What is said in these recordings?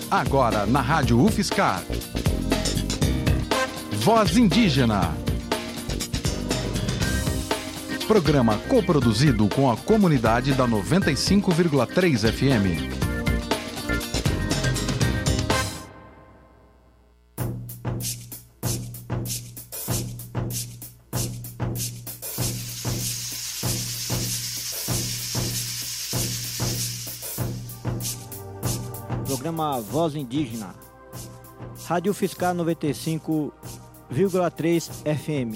Agora na Rádio UFSCar. Voz Indígena. Programa coproduzido com a comunidade da 95,3 FM. Programa Voz Indígena, Rádio UFSCar 95,3 FM.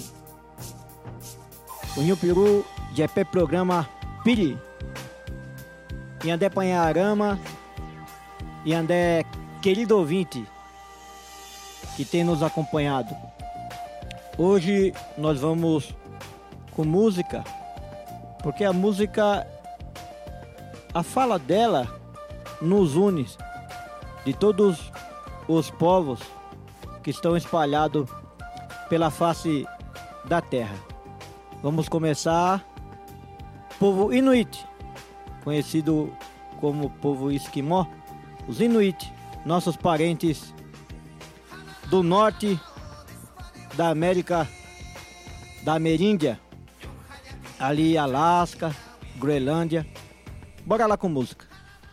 O Nhupiru de Epé Programa Piri. E andé Panharama, e andé querido ouvinte que tem nos acompanhado. Hoje nós vamos com música, porque a música, a fala dela nos une, de todos os povos que estão espalhados pela face da terra. Vamos começar, povo Inuit, conhecido como povo esquimó, os Inuit, nossos parentes do norte da América, da Ameríndia, ali Alasca, Groenlândia. Bora lá com música.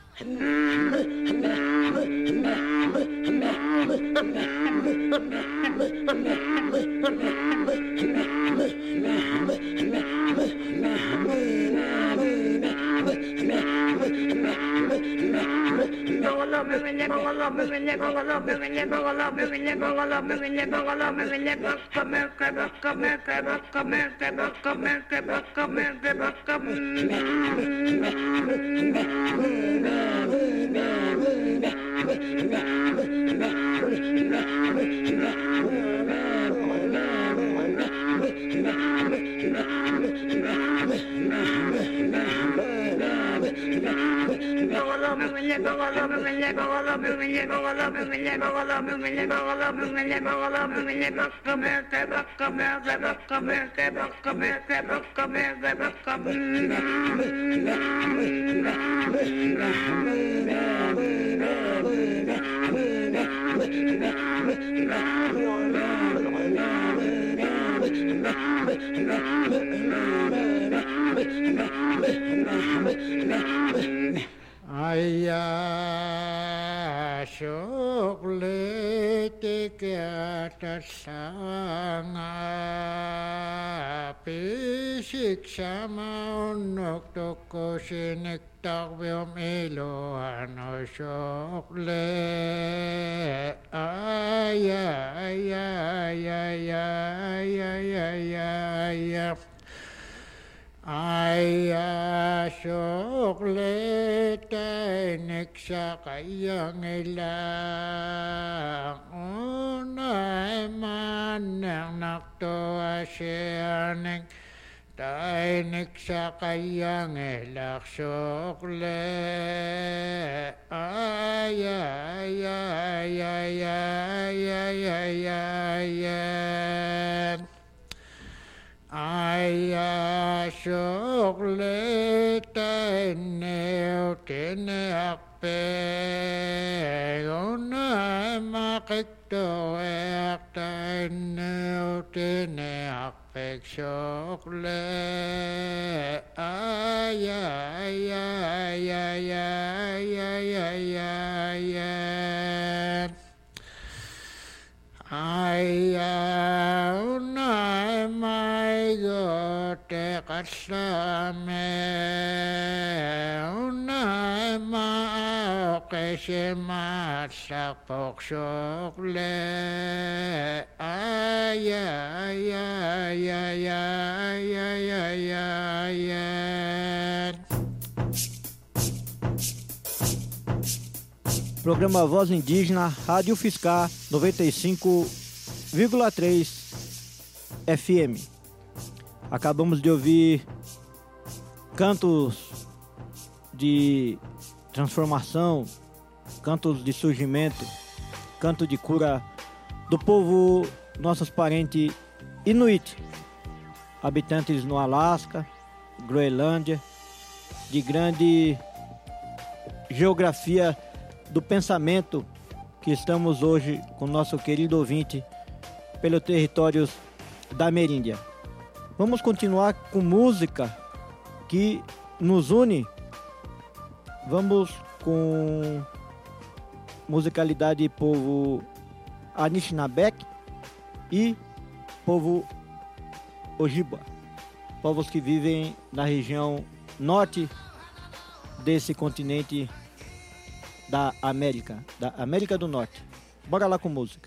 Ayah syuklete ke atas sanga pisik sama unuk toko sinik tak biom ilo ano syukle ayah Ayah syuklete niksa kayang ilang unay manang nakto asyaning tay niksa kayang ilak syukle Ayah syuklete neo tene akpe unay makikto ekta neo tene akpe syukle Ayah unay may gote kasame unay maoke si matsak poksokle Programa Voz Indígena, Rádio UFSCar 95,3 FM. Acabamos de ouvir cantos de transformação, cantos de surgimento, canto de cura do povo, nossos parentes Inuit, habitantes no Alasca, Groenlândia, de grande geografia do pensamento que estamos hoje com nosso querido ouvinte pelos territórios da Ameríndia. Vamos continuar com música que nos une. Vamos com musicalidade povo Anishinabek e povo Ojibwa, povos que vivem na região norte desse continente da América do Norte. Bora lá com música.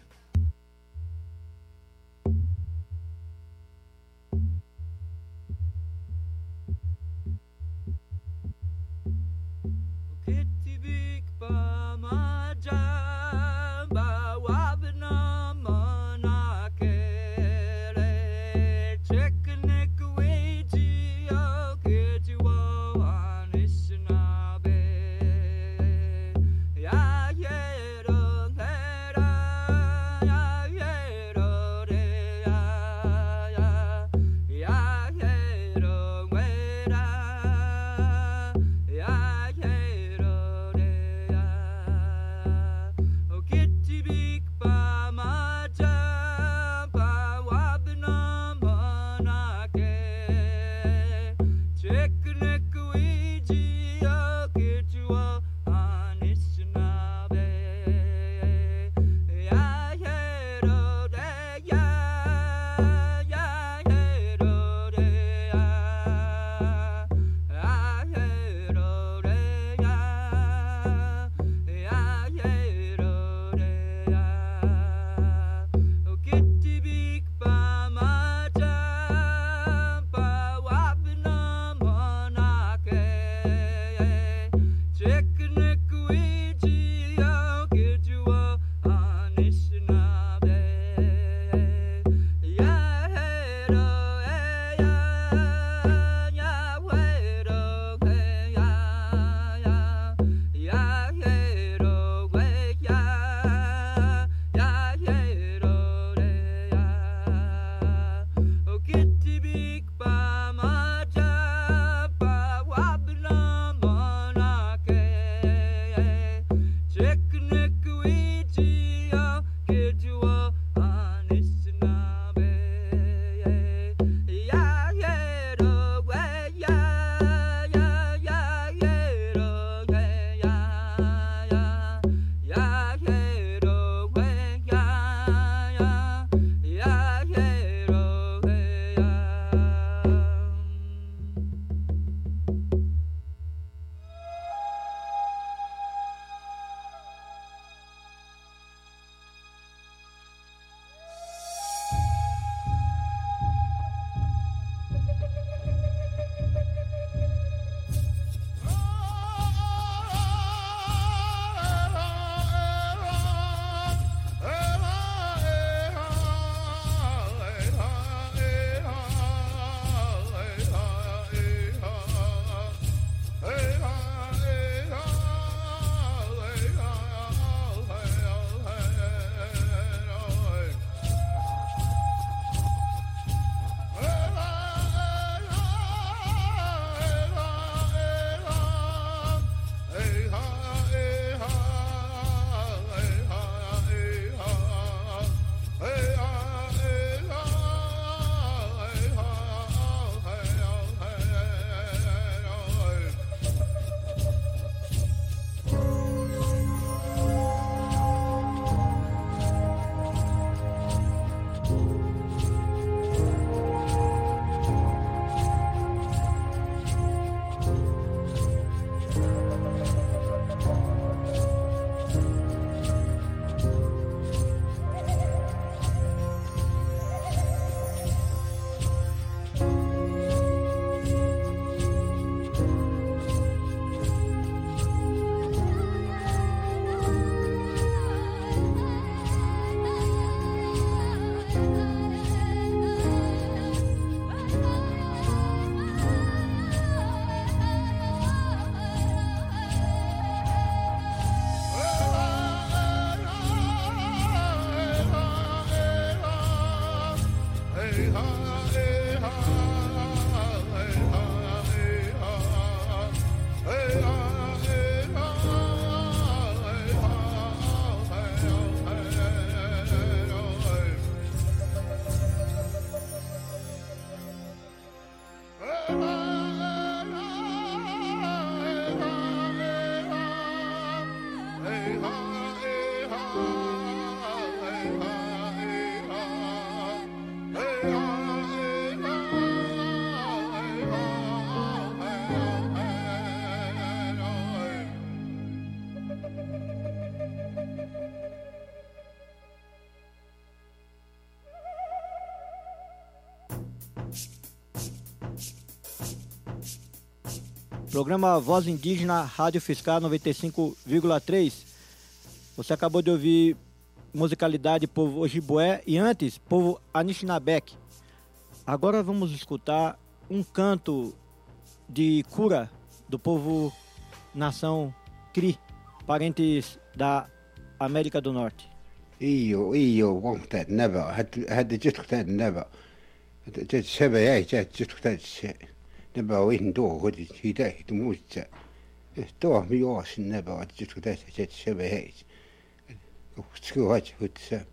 Programa Voz Indígena, Rádio Fiscar 95,3. Você acabou de ouvir musicalidade povo Ojibwe e antes, povo Anishinabek. Agora vamos escutar um canto de cura do povo nação Cri, parentes da América do Norte. وقت النبأ هاد جت وقت النبأ جت سبعة جت وقت الشيء نبأ وين دو هدي هداية موجة دو ميوش النبأ جت وقت جت سبعة وسكوات وتسام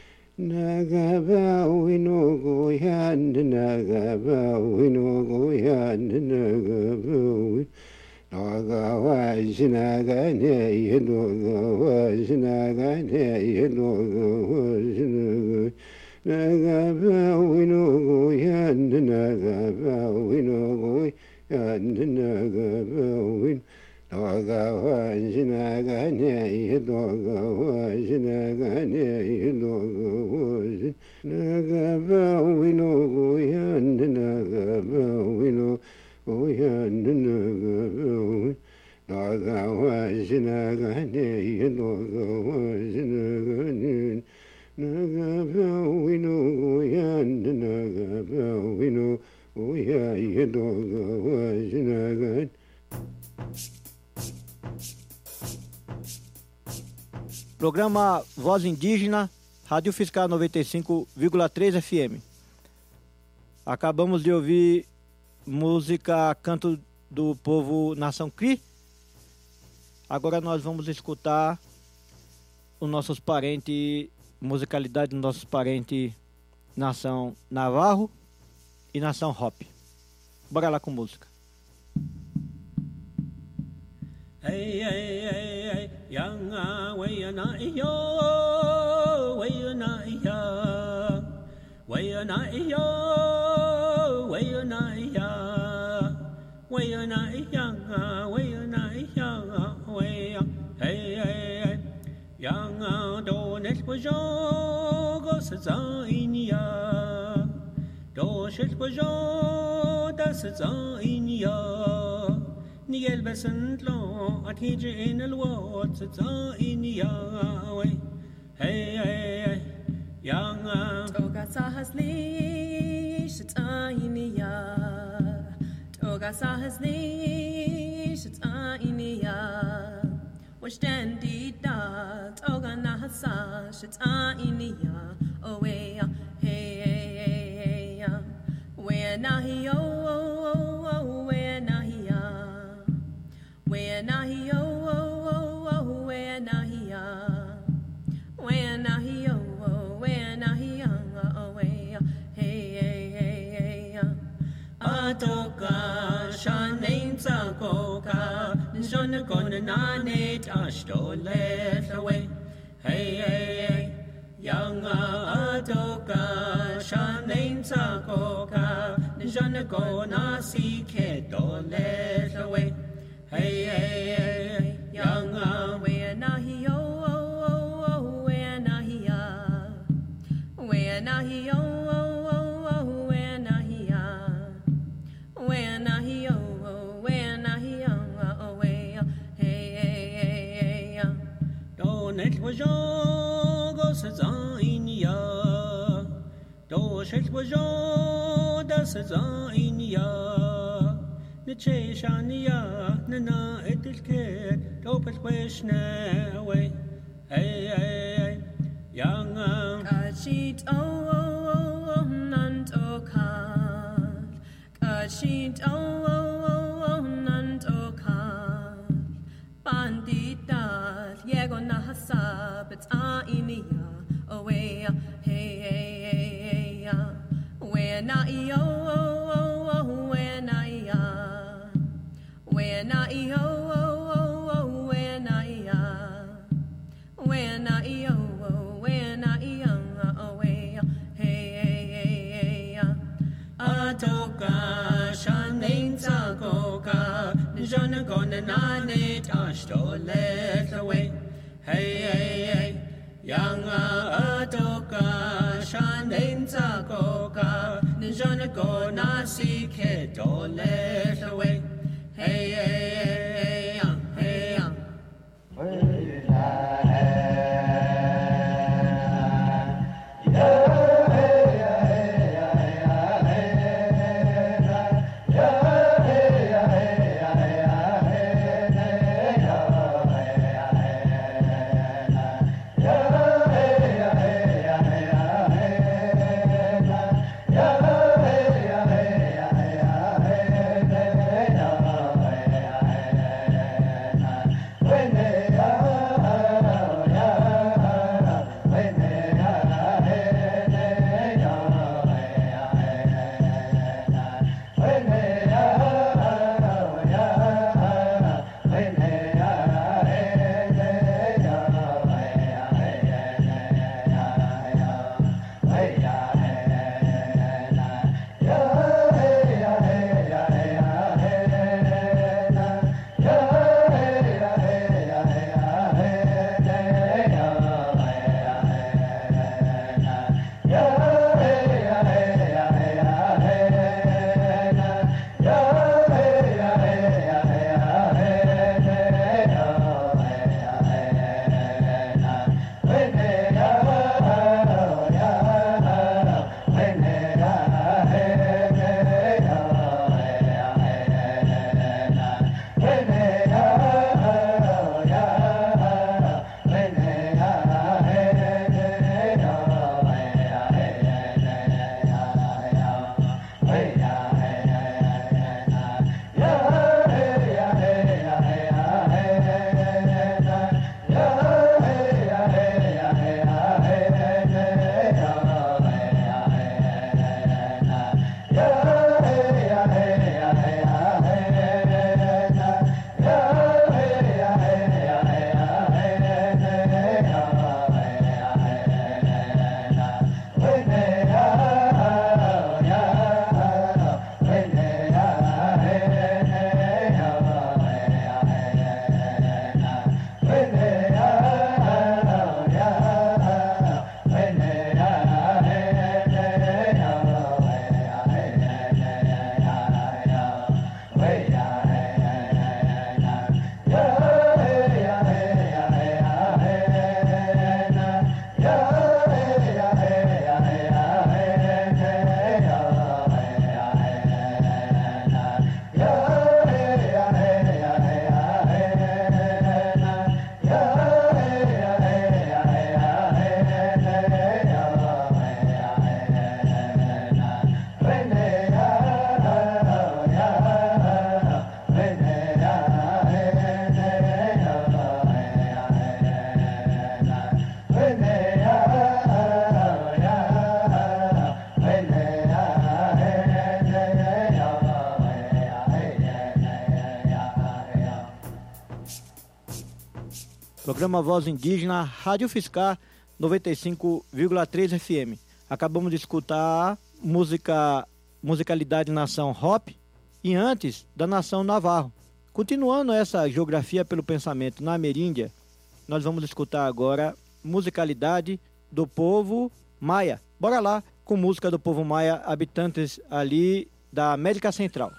نجابا وينو يان نجابا وينو يان نجابا Programa Voz Indígena, Rádio Fiscar 95,3 FM. Acabamos de ouvir música Canto do Povo Nação Cri. Agora nós vamos escutar os nossos parentes, musicalidade dos nossos parentes Nação Navarro e Nação Hop. Bora lá com música. Hey, hey, hey, hey, young, way not yo, way not ya, way not yo, way not ya, way not young, way not young, way, hey, hey, hey, young, don't it was your goes in ya, don't it was your that's in ya. Nigel besant lo atij in el wat za in Yahweh. Hey hey hey, young Toga sahasli shita in ya. Toga sahasli shita in ya. Washtandi da toga nahasa shita in ya. Oh hey hey hey hey, where nahi oh where nahi ya. Where nahi oh where nahi ya. Where nahi oh where nahi ya. Oh hey hey hey hey. Atoka shanein tsakoka njon kon nane tashtole away. Hey hey hey. Young atoka shanein tsakoka njon kon asike dole away. Hey, hey, hey, young where nahi oh where nahi ya. Where nahi oh where nahi ya. Where nahi oh where nahi oh where hey hey hey. Don't it was your goes in ya. Don't it was your das in ya. Ncheshania nana etilket topet weshna away. Hey hey hey, young Kachit oh nant okat. Kachit oh nant okat. Bandita yego nahasa bet inia away. Hey hey hey hey, where na oh where na ya. Where na oh where na ya. Where na where na away. Hey hey hey hey. Atoka shanein tsakoka njon kon nane tashtole away. Hey hey hey, young atoka shanein tsakoka njon kon asike dole away. hey, hey, hey, hey, Programa Voz Indígena, Rádio Fiscar 95,3 FM. Acabamos de escutar musicalidade nação Hop e antes da nação Navarro. Continuando essa geografia pelo pensamento na Ameríndia, nós vamos escutar agora musicalidade do povo Maia. Bora lá com música do povo Maia, habitantes ali da América Central.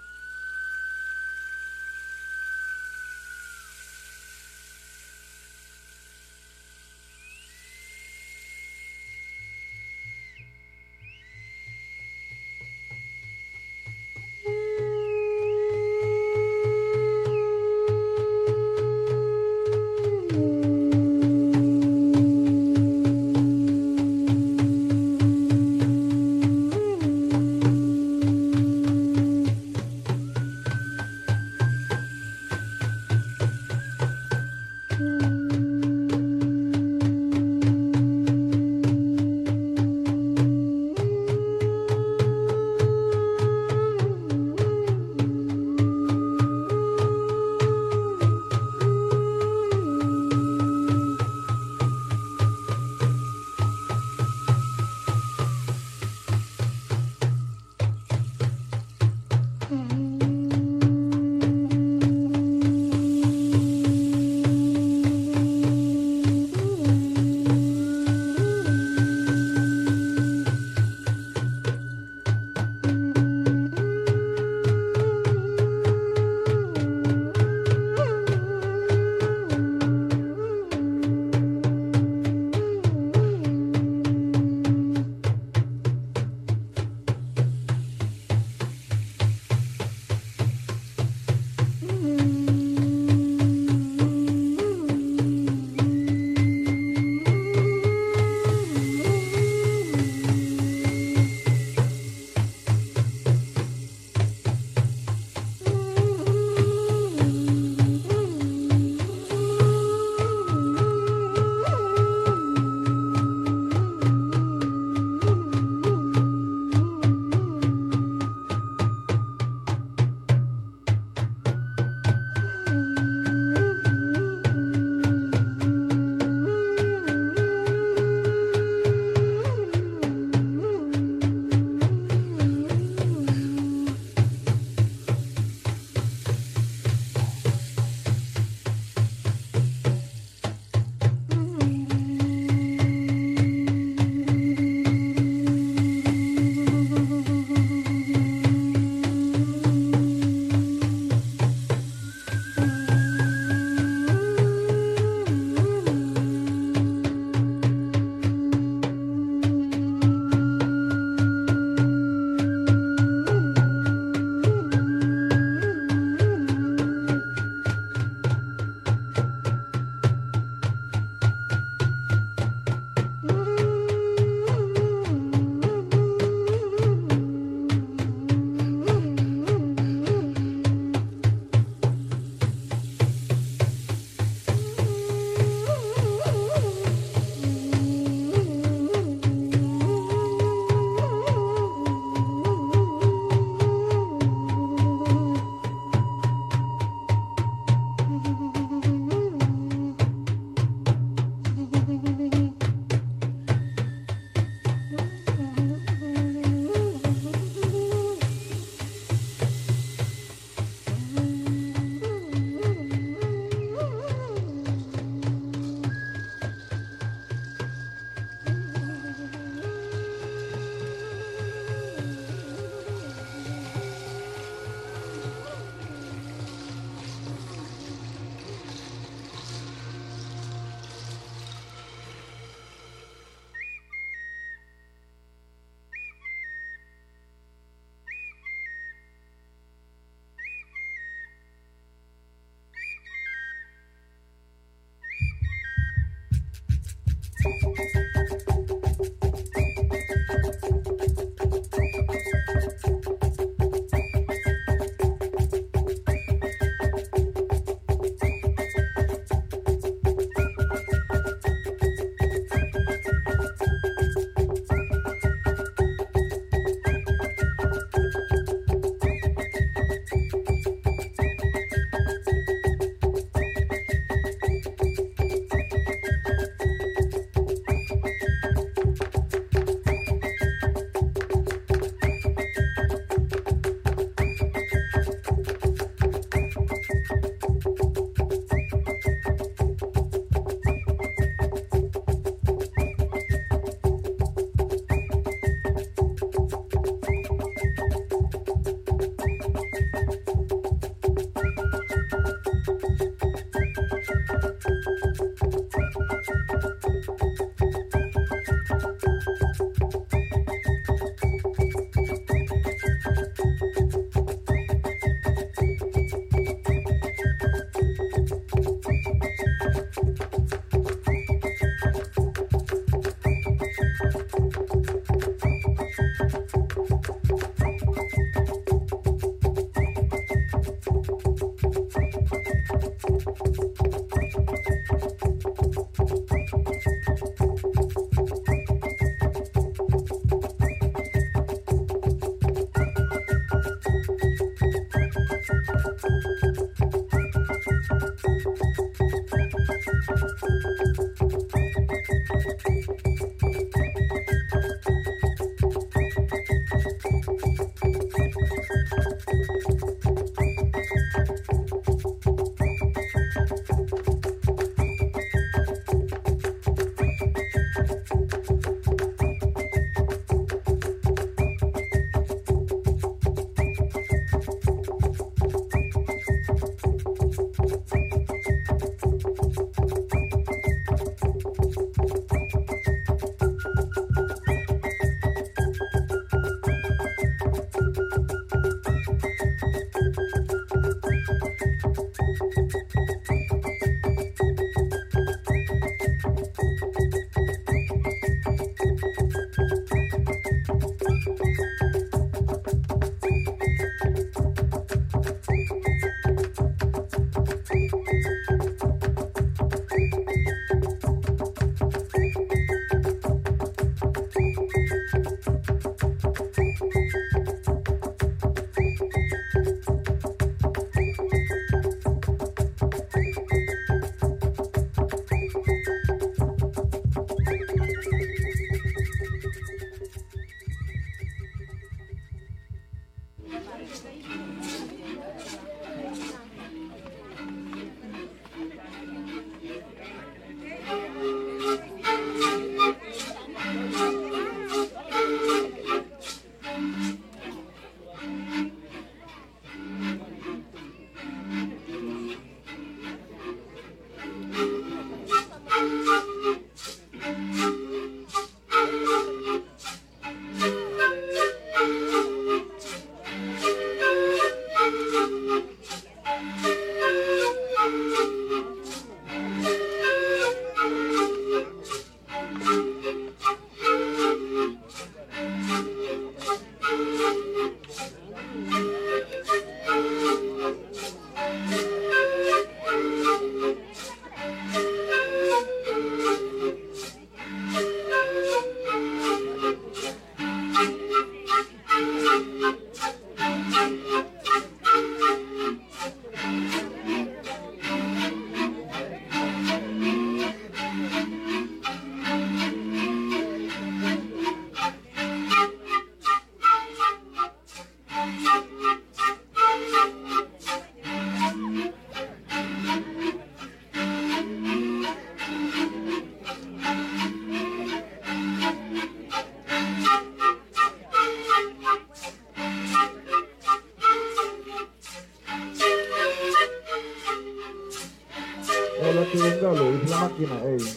Hola, que venga, lo es la máquina,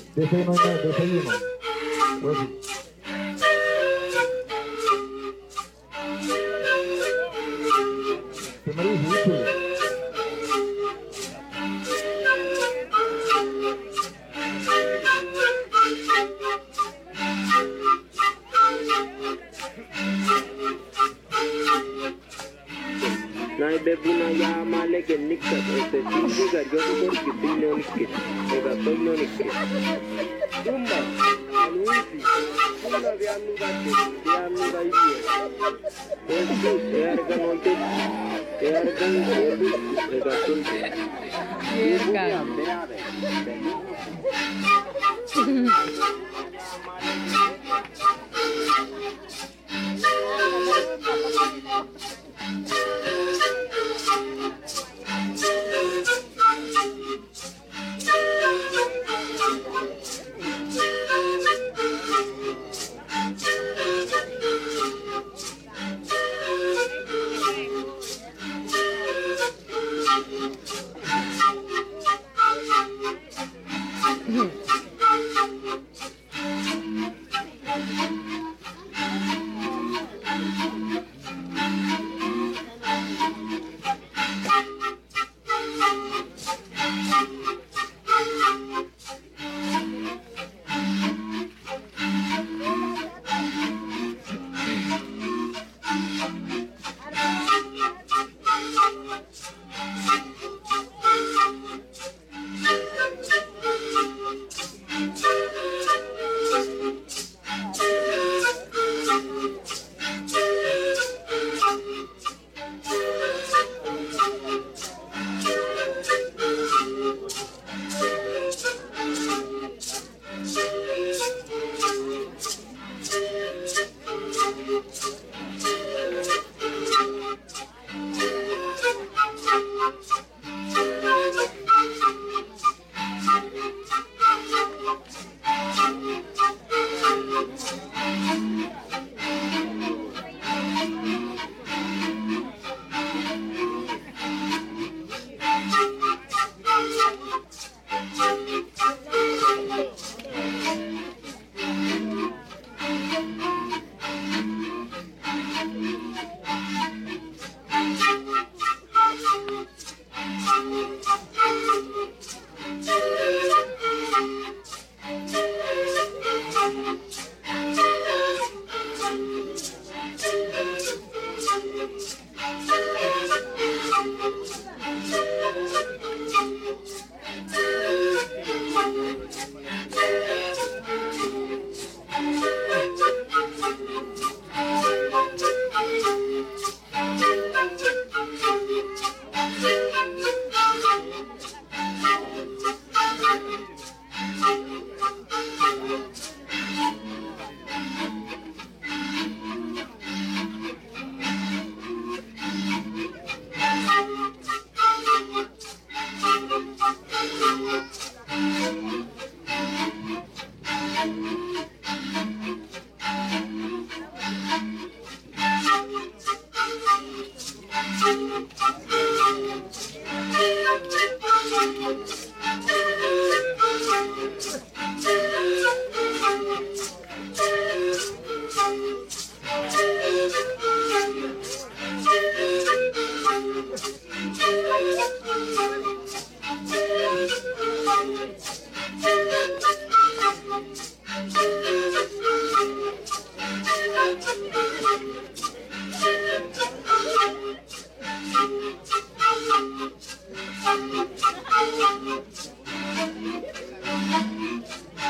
desayuno. Pues, se me dice, Bebuna ya maleke nikka este sinji ga jogo ki tinno nikki ega tonno nikki dumba aluisi kuna viannu ga iye erga nonte erga ega tonte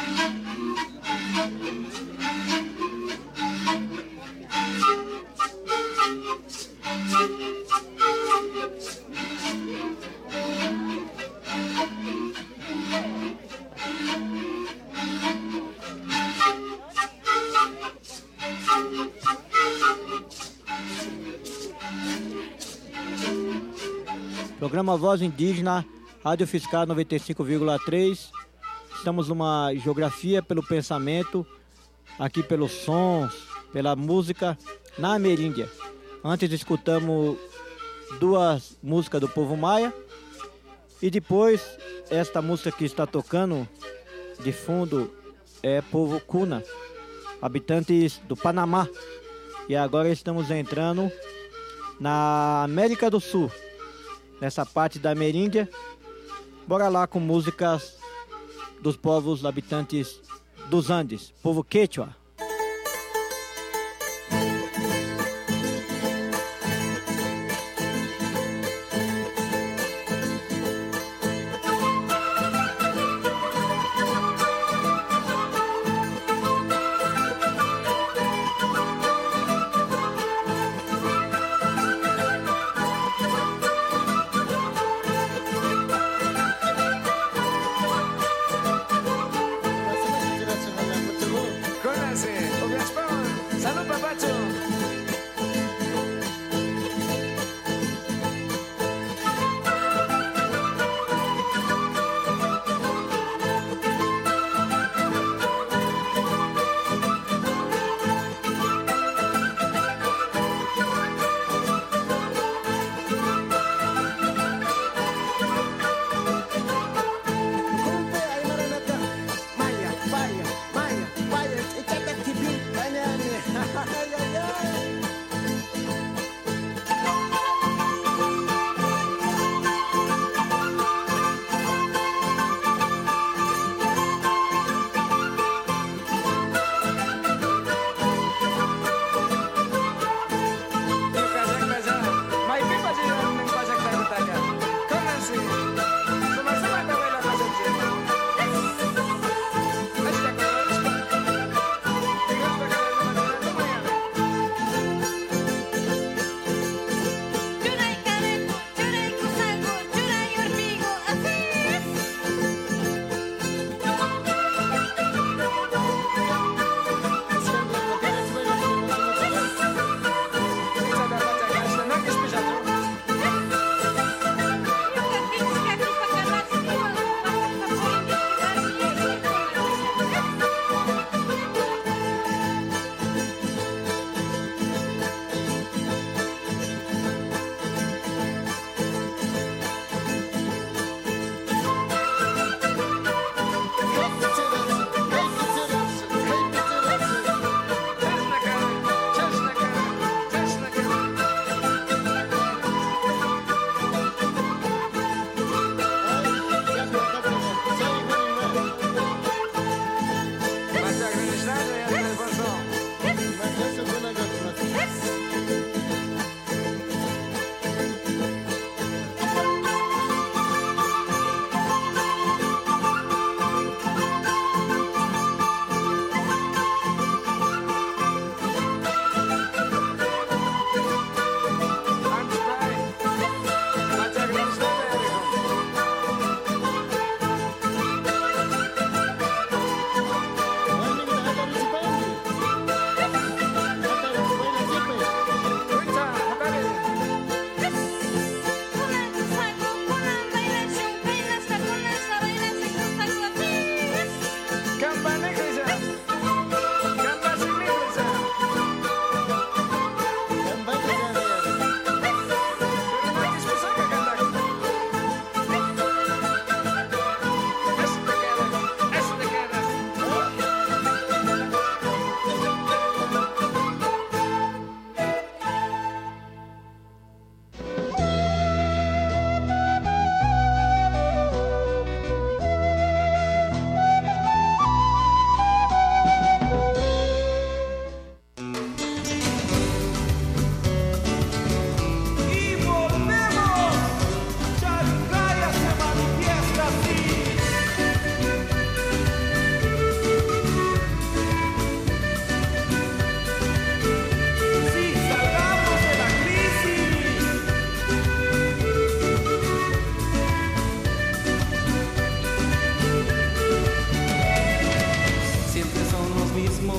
Programa Voz Indígena, Rádio Fiscal 95,3. Estamos numa geografia pelo pensamento, aqui pelos sons, pela música na Ameríndia. Antes escutamos duas músicas do povo maia e depois esta música que está tocando de fundo é povo Cuna, habitantes do Panamá. E agora estamos entrando na América do Sul, nessa parte da Ameríndia. Bora lá com músicas dos povos habitantes dos Andes, povo Quechua.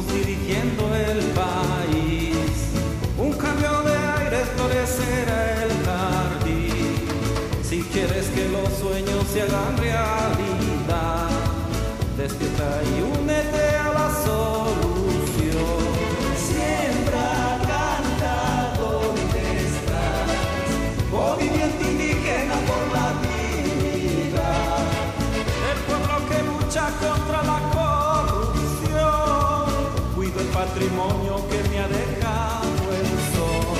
mismos dirigiendo el país. Un cambio de aire florecerá el jardín. Si quieres que los sueños se hagan realidad, despierta y únete a la solución. Siembra, canta donde estás, movimiento indígena por la dignidad. El pueblo que lucha contra la corrupción, cuido el patrimonio que me ha dejado el sol.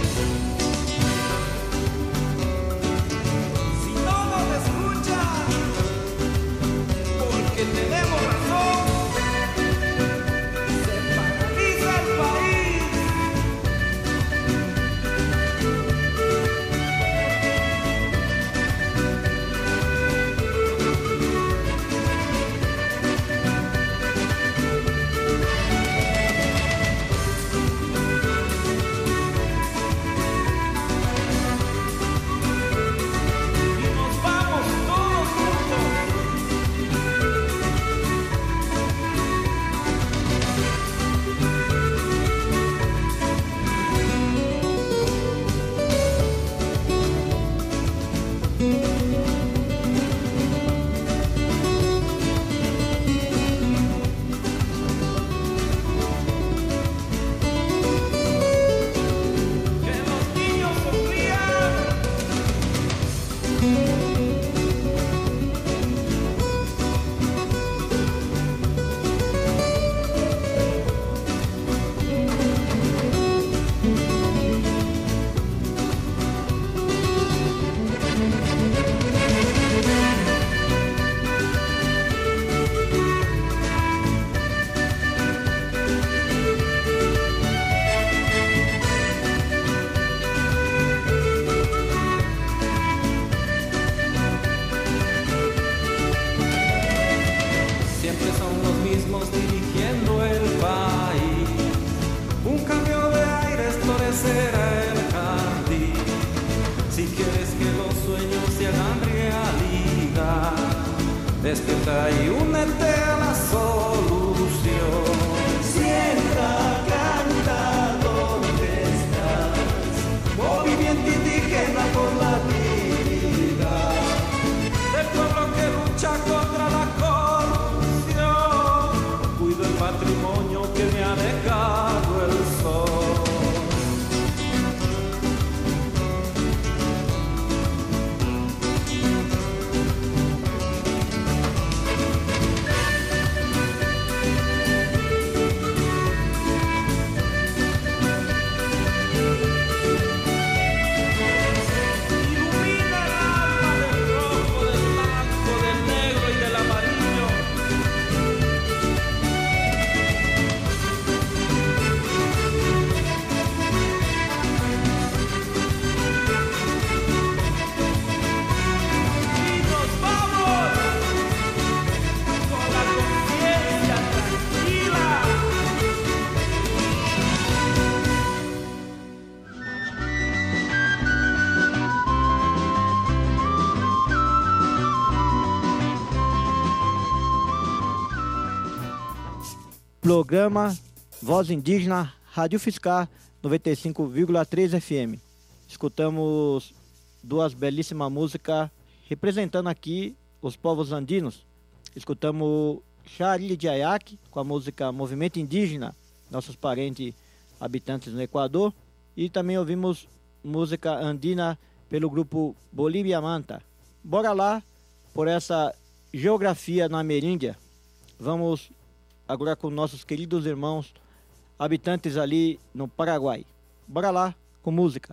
Si no nos escuchan, porque tenemos razón, se paraliza el país. Y nos vamos todos juntos. Que los niños sonrían. Siempre son los mismos dirigiendo el país. Un cambio de aires florecerá el jardín. Si quieres que los sueños se hagan realidad, despierta y únete a la solución. Siembra, canta donde estás, movimiento indígena por la dignidad. Del pueblo que lucha contra la corrupción, cuido el patrimonio que me ha dejado el sol. Ilumina el alma del rojo, del blanco, del negro y del amarillo. Y nos vamos con la conciencia tranquila. Programa Voz Indígena, Rádio Fiscar 95,3 FM. Escutamos duas belíssimas músicas representando aqui os povos andinos. Escutamos Charlie de Ayac com a música Movimento Indígena, nossos parentes habitantes no Equador. E também ouvimos música andina pelo grupo Bolívia Manta. Bora lá por essa geografia na Ameríndia. Vamos agora com nossos queridos irmãos habitantes ali no Paraguai. Bora lá com música.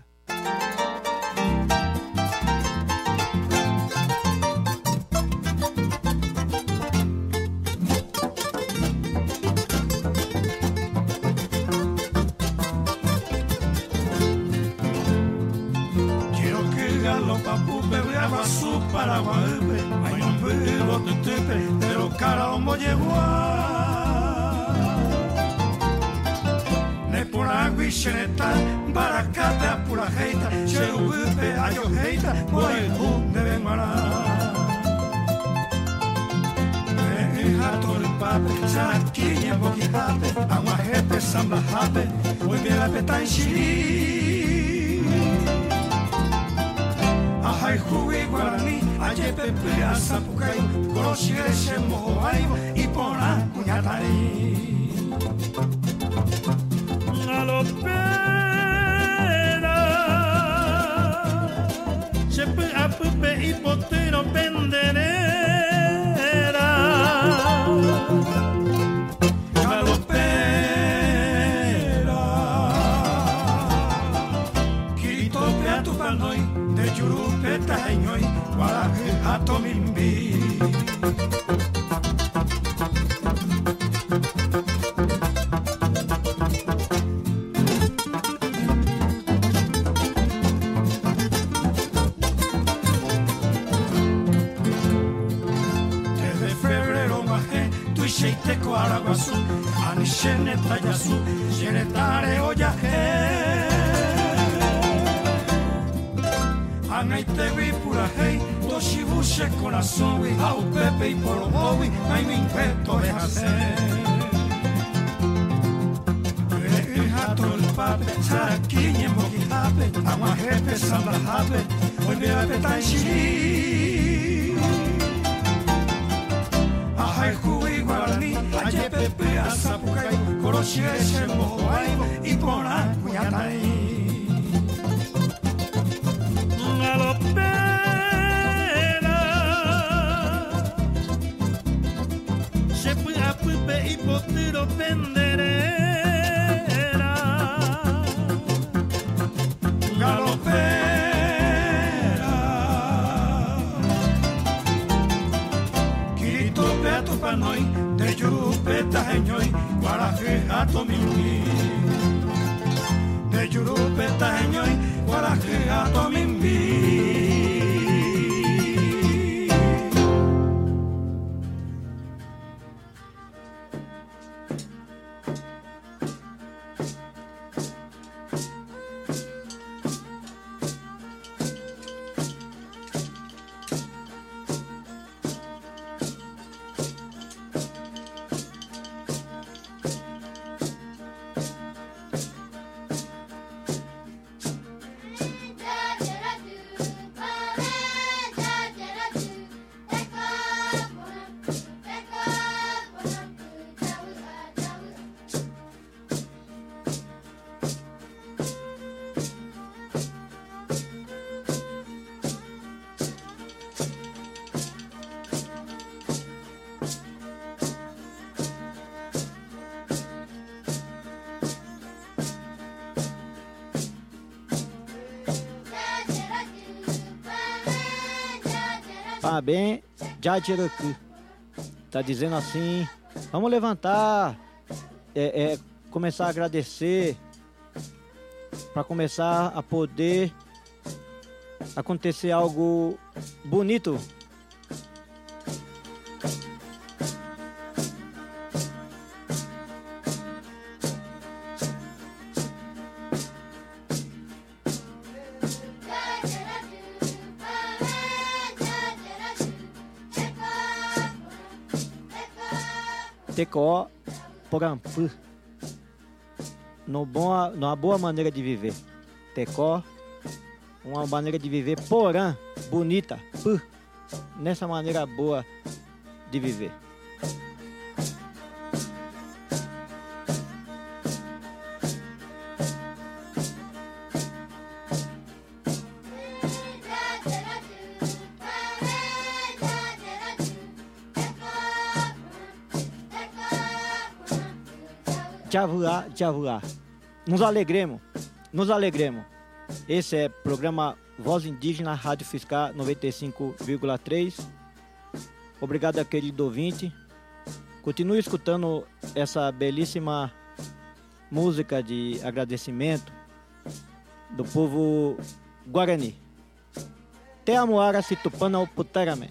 Quiero que galopa pupe brava su Paraguay, ay no puedo te tepe, pero cara homo llegó ne por agua y cheneta, baracate a pura jeita, cherupe ayo jeita, por el de Benguará. pape, sakinye boki hape, angwa hepe samba hape, oibela petai shiri. Ahai hui guarani, aje pepe asapukai, koroshire shemo aivo, ipona kunyatai. Galopera, shepe apupe ipotero penderera. Galopera, kirito peatu panoi, de jurupe taheñoi, guaraje atomimbi. Araguazu, Anishene Tayasu, Shenetare Oyahe. Angaitewi Purahei, Toshibushe Konasowi, Au Pepe y Porobowi, Naimin Peto de Hase. Hato el pape, Sarakinye Mogi Hape, Amahepe Samba Hape, Oibeape Tanshiri. Ahai Hui Guarani, aje pepe asapukai, koroshire shemo aivo, ipona kunyatai. Galopera, shepe apupe ipotero penderera. Galopera, kirito peatu panoi, de yurupe taheñoi, guaraje atomimbi. De yurupe taheñoi, guaraje atomimbi. Parabéns, Jadjeracu. Tá dizendo assim, vamos levantar, começar a agradecer, para começar a poder acontecer algo bonito. Tecó, Porampu, numa boa maneira de viver. Tecó, uma maneira de viver. Porã, bonita, pu, nessa maneira boa de viver. Javuá. Nos alegremos. Esse é o programa Voz Indígena, Rádio Fiscar 95,3. Obrigado, querido ouvinte. Continue escutando essa belíssima música de agradecimento do povo Guarani. Te amuara se tupana o putarame.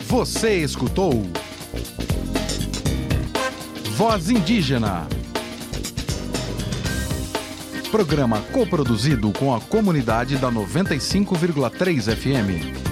Você escutou Voz Indígena. Programa coproduzido com a comunidade da 95,3 FM.